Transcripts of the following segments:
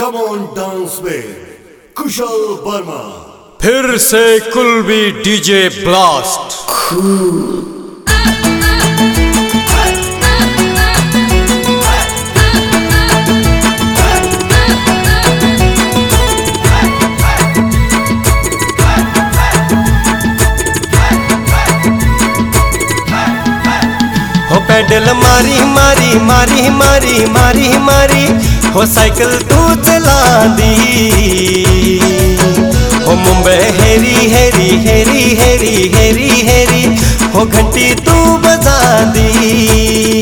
Come on dance with कुशल वर्मा। फिर से कुल्बी डीजे ब्लास्ट। हो पैडल मारी मारी मारी मारी मारी मारी हो साइकिल तू चला दी। हो मुंबई हेरी हेरी हेरी हेरी हेरी हेरी हो घंटी तू बजा दी।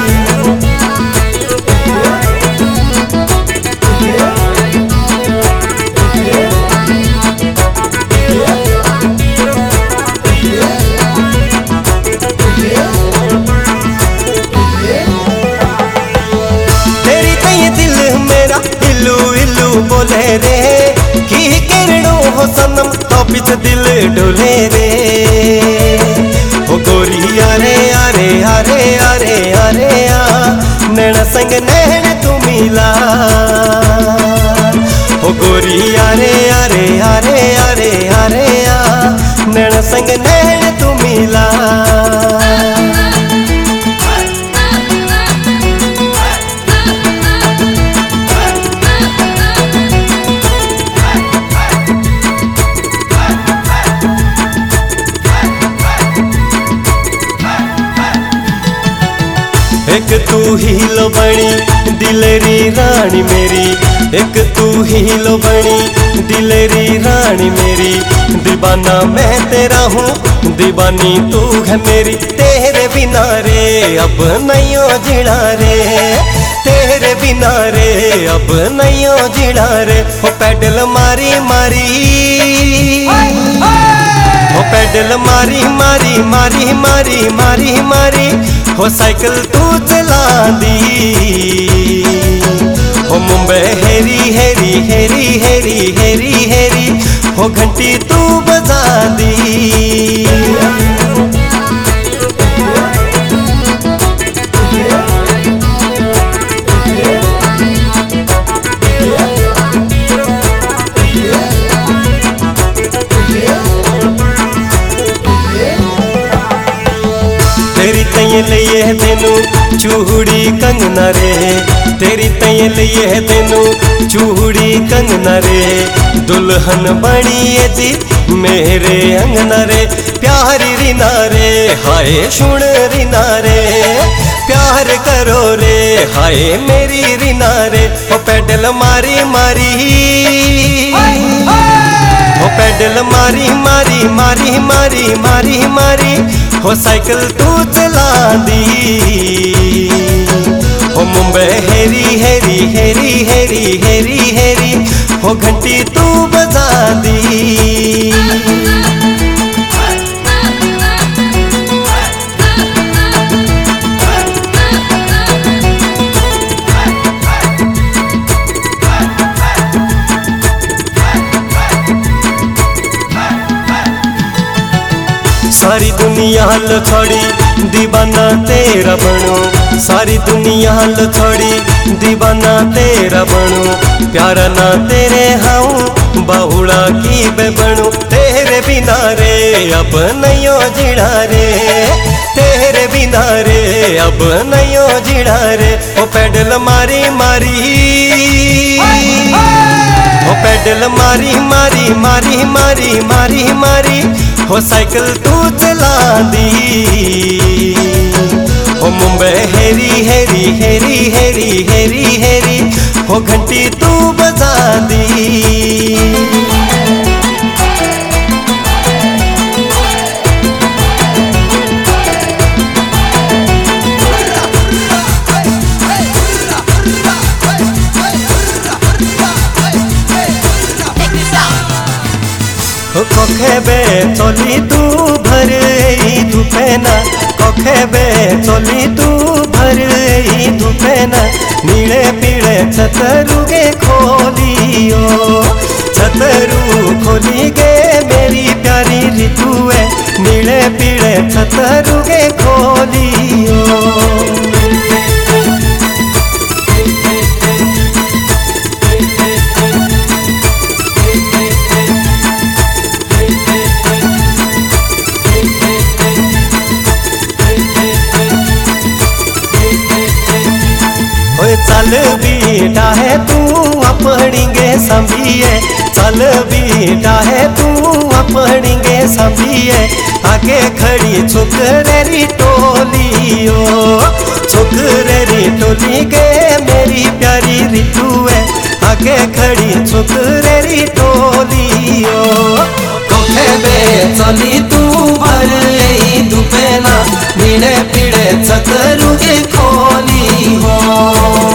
बोले रे की किरणों हो सनम तो पिछ दिल डोले रे। हो गोरी आरे आरे आरे आरे आरे आ नैना संग नैन तू मिला। हो गोरी आरे आरे आरे आरे आरे आ नैना संग नैन तू मिला। एक तू ही लो बनी दिलेरी रानी मेरी, एक तू ही लो बनी दिलेरी रानी मेरी। दीवाना मैं तेरा हूँ दीवानी तू है मेरी। तेरे बिना रे अब नहीं हो जीना रे, तेरे बिना रे अब नहीं हो जीना रे। हो पैडल मारी मारी हो पैडल मारी मारी मारी मारी मारी मारी हो साइकिल तू चला दी। हो मुंबई हेरी हेरी हेरी हेरी हेरी हेरी हो घंटी तू बजा दी। तेरी तैये लिए तेनू चूड़ी कंगना रे, तेरी तैये लिए तेनू चूड़ी कंगना रे। दुल्हन बनिए जी मेरे अंगना रे। प्यारी रिना रे हाय सुन रिना रे, प्यार करो रे हाय मेरी रिना रे। हो पैडल मारी मारी हो पैडल मारी मारी मारी मारी मारी मारी हो साइकिल तू चला दी। हो मुंबई हेरी हेरी हेरी हेरी हेरी हेरी हो घंटी तू बजा दी। सारी दुनिया लो छोड़ी दीवाना तेरा बनो, सारी दुनिया लो छोड़ी दीवाना तेरा बनो। प्यारा ना तेरे हाउ बहुड़ा की बे बनू। तेरे बिना रे अब नहीं हो जीना रे, तेरे बिना रे अब नहीं हो जीना रे। ओ पैडल मारी मारी हो पैडल मारी मारी मारी मारी मारी मारी हो साइकिल तू चला दी। हो मुंबई हेरी हेरी हेरी हेरी हेरी हेरी हो घंटी तू बजा दी। कखेबे चली तू भर धुपेना, कखेबे चली तू भर धुपेना। नीले पीड़े छतरुगे खोलियो, छतरू खोली गे मेरी प्यारी ऋतुए। नीले पीड़े छतरुगे खोलियो। अपनी गे संभिए चल बेटा है तू अपनी गे संभिए आगे खड़ी छोकरेरी टोली ओ छोकरेरी टोली गे मेरी प्यारी रितु है आगे खड़ी छोकरेरी टोली ओ कोठे बे चली तू भर दुपेना नीड़े पीड़े चतरू के खोली हो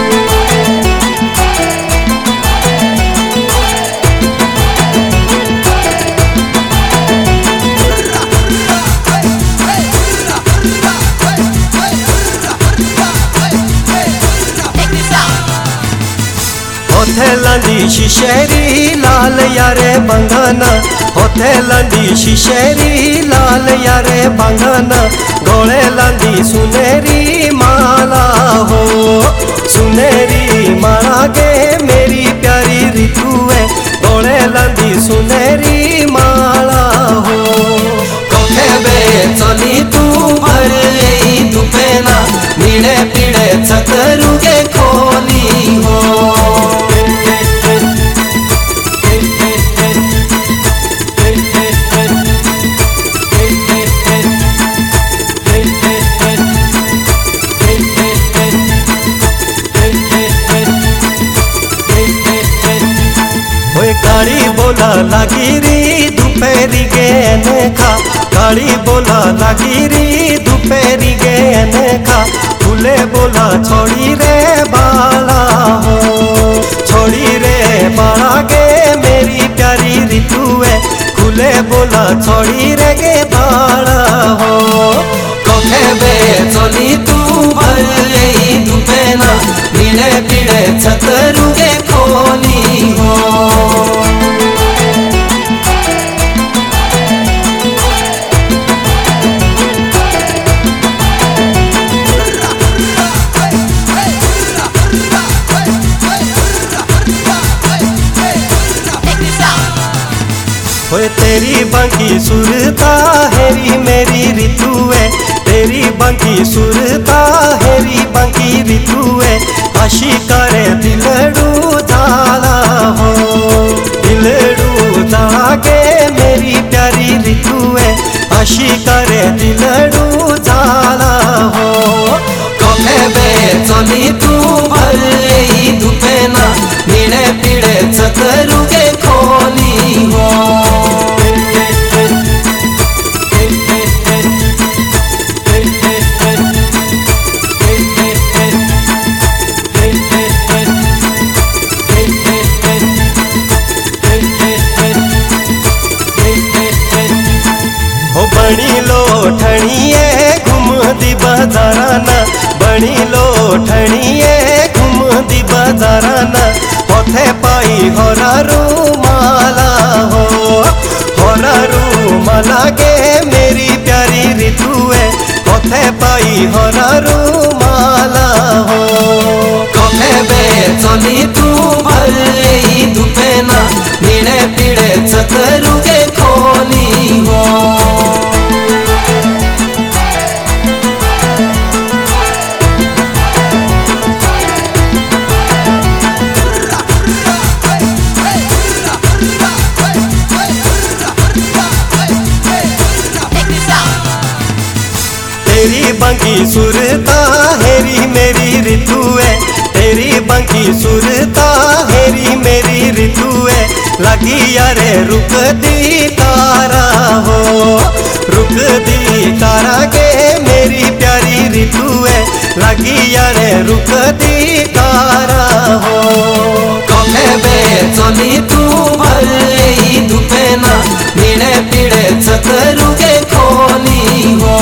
होथे लांदी शिशेरी लाल यारे बंगाना होथे लांदी शिशेरी लाल यारे बंगाना गोले लांदी सुनेरी माला हो सुनेरी माला गे मेरी प्यारी रितु है गोले लांदी सुनेरी माला हो कोठे बे चली तू भर दुपेना नीड़े पीड़े चतरू के खोली हो काली बोला लागिरी दोपहरी गे खा काली बोला लागिरी दोपहरी गे खा फूले बोला छोड़ी रे बाला हो छोड़ी रे बाला गे मेरी प्यारी रितु है फूले बोला छोड़ी रे गे बाला हो कोठे बे चली तू भर दुपेना नीड़े पीड़े चतरू के खोली हो ओए तेरी बांकी सुरता हेरी मेरी रितु है तेरी बांकी सुरता हेरी बांकी रितु है आशिकारे दिलड़ू जाला हो दिलड़ू जाला गे मेरी प्यारी रितु है आशिकारे दिलड़ू जाला हो कोठे बे चली तू भर दुपेना नीड़े पीड़े चतरू के खोली हो बनी लोठणिए घूमती बाजाराना बनी लोठणिए घूमती बाजाराना होथे पाई होरारू माला हो होरारू माला गे मेरी प्यारी रितु है होथे पाई होरारू माला हो कोठे बे चली तू भर दुपेना नीड़े पीड़े चतरू के खोली हो तेरी बांकी सुरता हेरी मेरी रितु है तेरी बांकी सुरता हेरी मेरी रितु है लगी यारे रुक दी तारा हो रुक दी तारा गे मेरी प्यारी रितु है लगी यारे रुक दी तारा हो कोठे बे चली तू भर दुपेना नीड़े पीड़े चतरू के खोली हो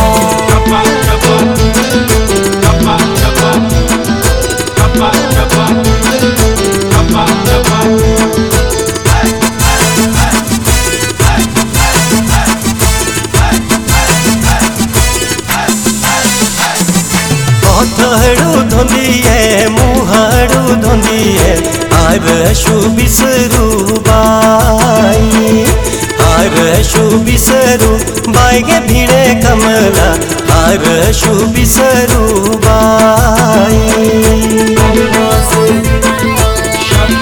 हथड़ू धोंदिए मुहाड़ू धोंदिए आर बिसरू बाई आर बिसरू बाईगे भिड़े कमला आर बिसरू बाई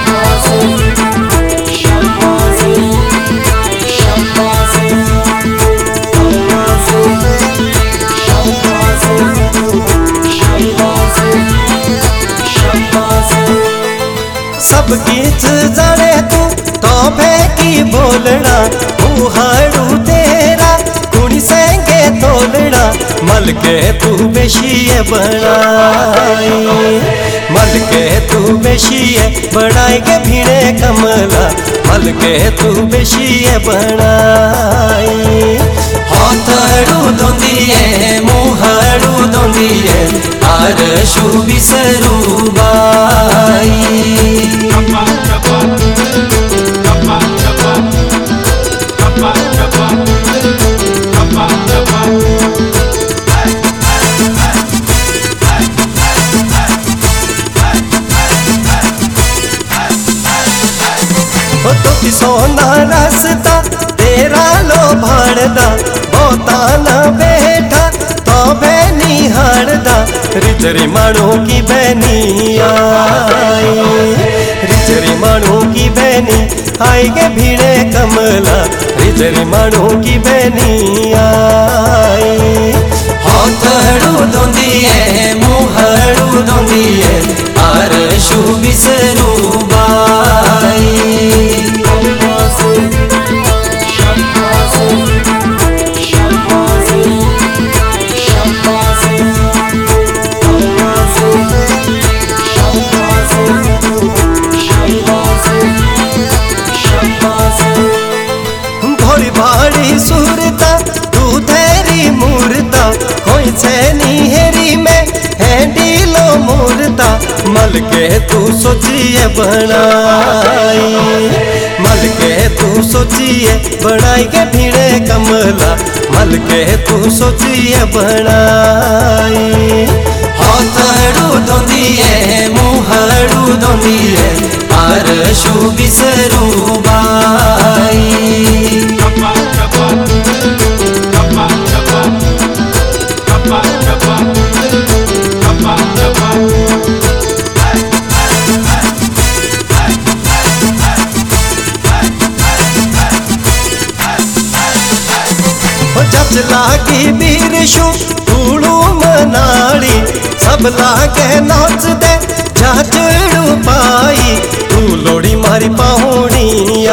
सब किच जाने तू तो की बोलना मुहाड़ू तेरा कुणी सेंगे तोलना मल के तू बेशिए बनाई मल के तू बेशिए बनाई के भीड़े कमला मल के तू बेशिए बनाई हाथड़ू दोंदिए मुहाड़ू दोंदिए आर शू बिसरू बाई तो सोना रास्ता तेरा लो भाड़दा बोता न बैठा तो बैनी हाड़दा रिचरी मानो की बैनी आई रिचरी मानो की बैनी आई के भीड़े कमला रिचरी मानो की बैनी आई हाथड़ू दोंदिए मुहाड़ू दोंदिए आर शू बिसरू बाई भोरी भाड़ी सुरता तू तेरी मूर्ता कोई छेनी हेरी में हैंडीलो मूर्ता मल के तू सोचिए बनाई मल के तू सोचिए बनाई के भीड़े कमला मल के तू सोचिए बनाई हाथड़ू दोंदिए मुहाड़ू दोंदिए आर शू बिसरू बाई जच लागी बीरशु तूड़ू मनाड़ी सब लागे नाच दे झाचड़ू पाई तू लोड़ी मारी पाहुणी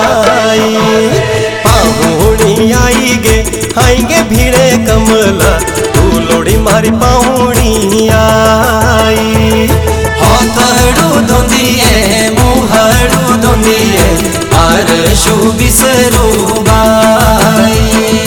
आई गे आएंगे भीड़े कमला तू लोड़ी मारी पाहुणी आई हाथड़ू दोंदिए मुहाड़ू दोंदिए आर शू बिसरू बाई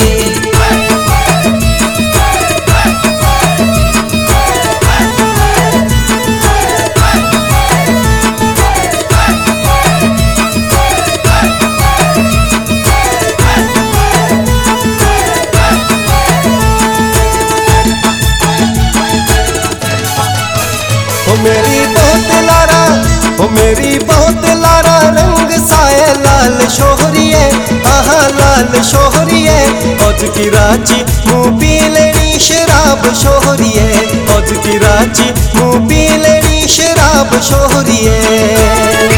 मेरी बहुत लारा रंग साए लाल शोहरिए आहा लाल शोहरिए औज की राची मुँह पी लेनी शराब शोहरिए औज की राची मुँह पी लेनी शराब शोहरिए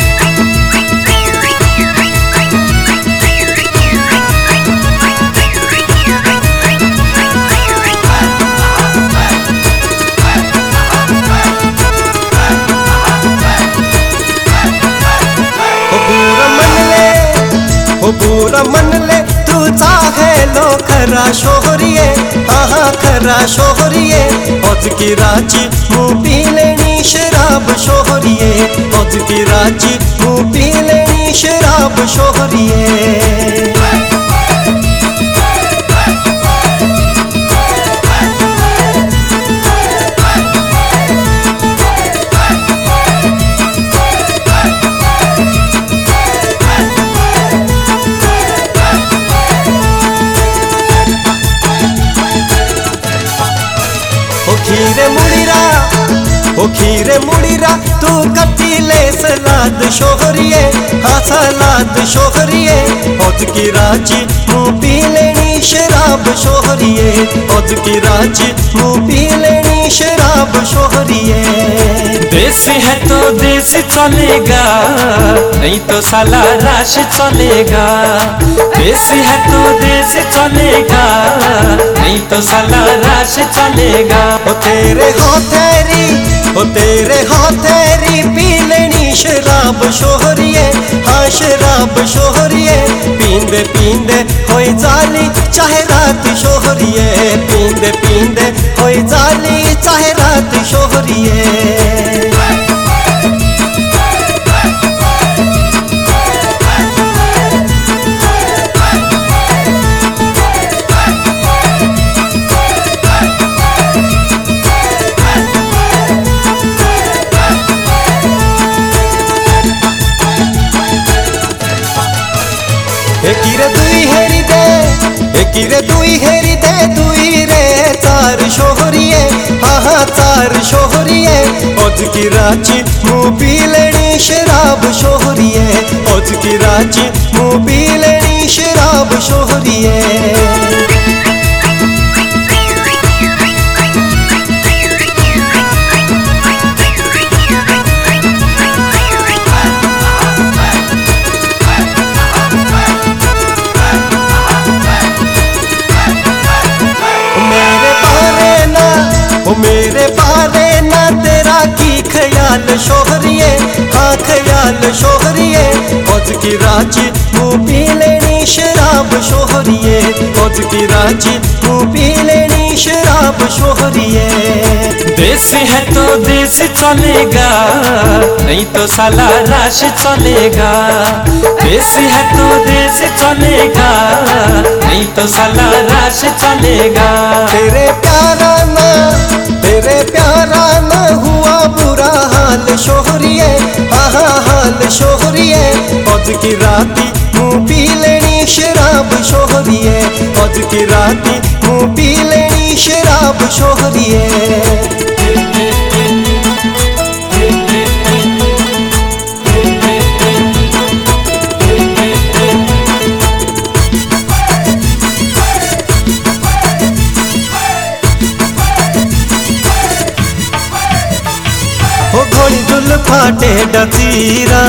पूरा मन ले तू चाहे लो खरा शोहरिए आहा खरा शोहरिए औज की राची मुँह पी लेनी शराब शोहरिए औज की राची मुँह पी लेनी शराब शोहरिए खीरे मुड़ीरा तू कटी ले सलाद शोहरिए हाँ सलाद शोहरिए औज की राची मुँह पी लेनी शराब शोहरिए औज की राची मुँह पी लेनी शराब शोहरिए देसी है तो देसी चलेगा नहीं तो साला राश चलेगा देसी है तो देसी चलेगा नहीं तो साला राश चलेगा ओ तेरे हो तेरी पी लेनी शराब शोहरिए, हाँ शराब शोहरिए, पींदे पींदे होई जाली चाहे रात शोहरिए, पींदे पींदे होई जाली चाहे रात शोहरिए। एकीरे दुई हेरी दे, एकीरे दुई हेरी दे, दुई रे चार शोहरिए, हाँ हाँ चार शोहरिए, ओज की राची मुँह पी लेनी शराब शोहरिए, ओज की राची मुँह पी लेनी शराब शोहरिए। मेरे बारे ना तेरा की ख्याल शोहरिए, हाँ ख्याल शोहरिए, ओज की राची मुँह पी लेनी शराब शोहरिए, ओज की राची मुँह पी लेनी शराब शोहरिए। देसी है तो देसी चलेगा, नहीं तो साला राशि चलेगा। देसी है तो देसी चलेगा, नहीं तो साला राशि चलेगा। तेरे प्यारा ना हुआ बुरा हाल शोहरिए, हाँ हाँ हाल शोहरिए, ओज की राती मुँह पी लेनी शराब शोहरिए, ओज की राती मुँह पी लेनी शराब शोहरिए। घोड़ी जुल्फा टेढ़ा चीरा,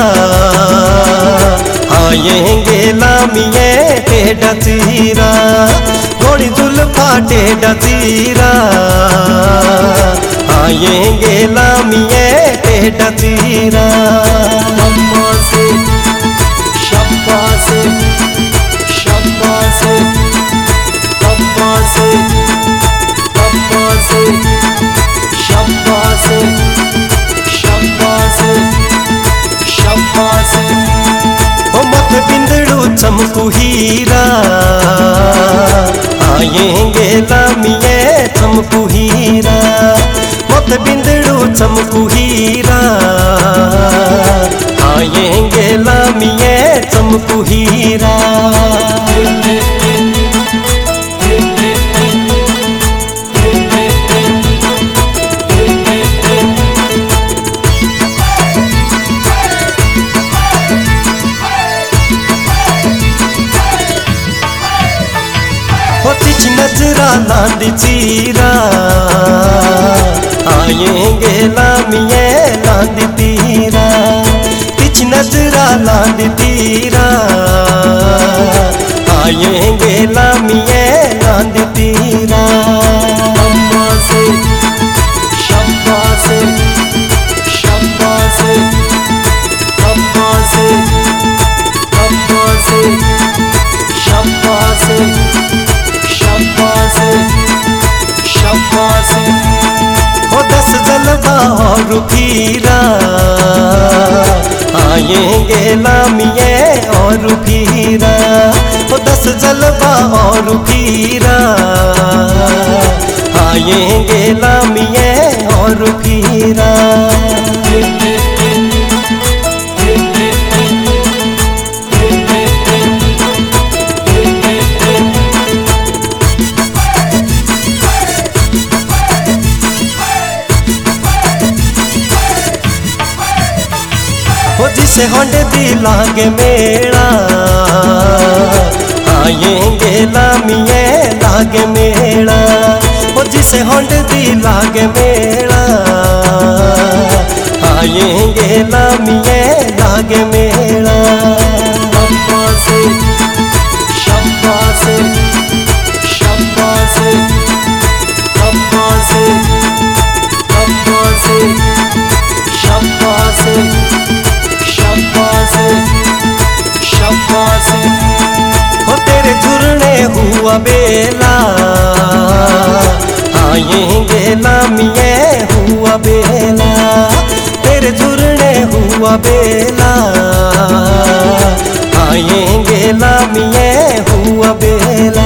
आएंगे लामिये टेढ़ा चीरा, घोड़ी जुल्फा टेढ़ा चीरा, आएंगे लामिये टेढ़ा चीरा। अम्मा से शब्बा से, शब्बा से, अम्मा से, अम्मा से, शब्बा से, ओ मत बिंदड़ू चमकू हीरा, आएंगे लामिये चमकू हीरा, मत बिंदड़ू चमकू हीरा, आएंगे लामिये चमकू हीरा। तिच नजरा लांदी चीरा, आएंगे लामिये लांदी तीरा, तिच नजरा लांदी तीरा, आएंगे लामिये लांदी तीरा। अम्मा से शब्बा से, शब्बा से, अम्मा से, अम्मा से, शब्बा से, शब्बा से, ओ 10 जलवा और फिरा, आएंगे लामिये और फिरा, ओ 10 जलवा और फिरा, आएंगे लामिये और फिरा। जिसे होंड दी लागे मेला, आएंगे लामिये लागे मेला, ओ जिसे होंड दी लागे मेला, आएंगे लामिये लागे मेला। अम्मा से शब्बा से, शब्बा से, अम्मा से, अम्मा से, शब्बा से, हुआ बेला, आएंगे लामिए हुआ बेला, तेरे झुरने हुआ बेला, आएंगे लामिए हुआ बेला।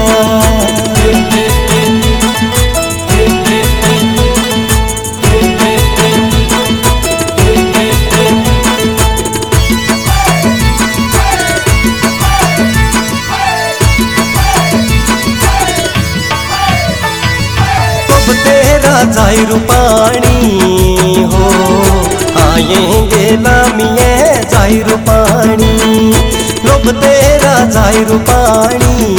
तेरा जाहिर पानी हो, आएंगे लामिए जाहिर पानी, लोग तेरा जाहिर पानी,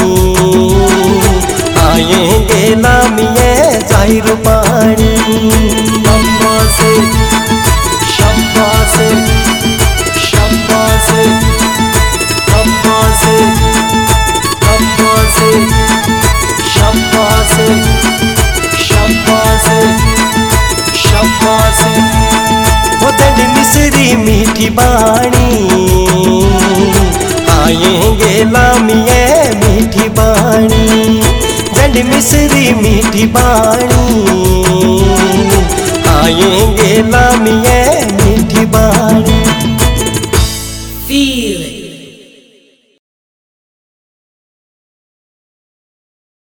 आएंगे लामिए जाहिर पानी। शब्बासे शब्बासे शब्बासे शब्बासे शब्बासे शब्बासे शब्बासे शब्बासे। वो दंड मिसरी मीठी बाणी, आएंगे लामिए मीठी बाणी, दंड मिसरी मीठी बाणी, आएंगे लामिए मीठी बाणी। Feel it.